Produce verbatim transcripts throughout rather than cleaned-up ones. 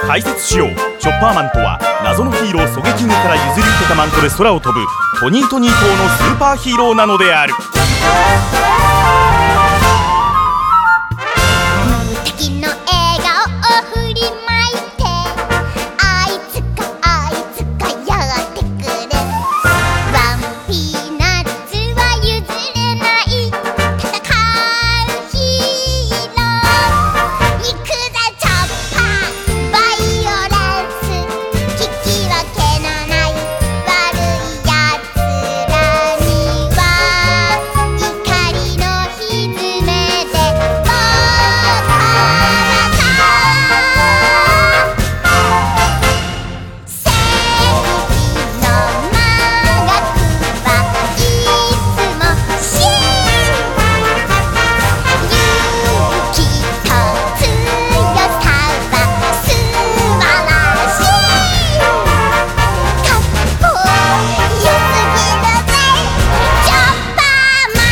解説しよう。チョッパーマンとは謎のヒーローソゲキングから譲り受けたマントで空を飛ぶトニートニー島のスーパーヒーローなのである。 敵の笑顔を振りまいて、あいつかあいつかやってくる。ワンピーナッツは譲れない、戦うヒーロー。行くぜチョッパー、バイオレンス、聞き分けのない悪いやつらには怒りのひずめで僕は正義の魔学はいつも真。勇気と強さは素晴らしい。かっこよすぎるぜチョッパーマ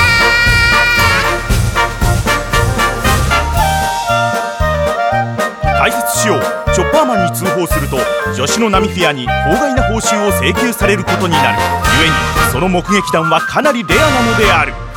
ン。 解説しよう。チョッパーマンに通報すると女子のナミフィアに法外な報酬を請求されることになる。故にその目撃談はかなりレアなのである。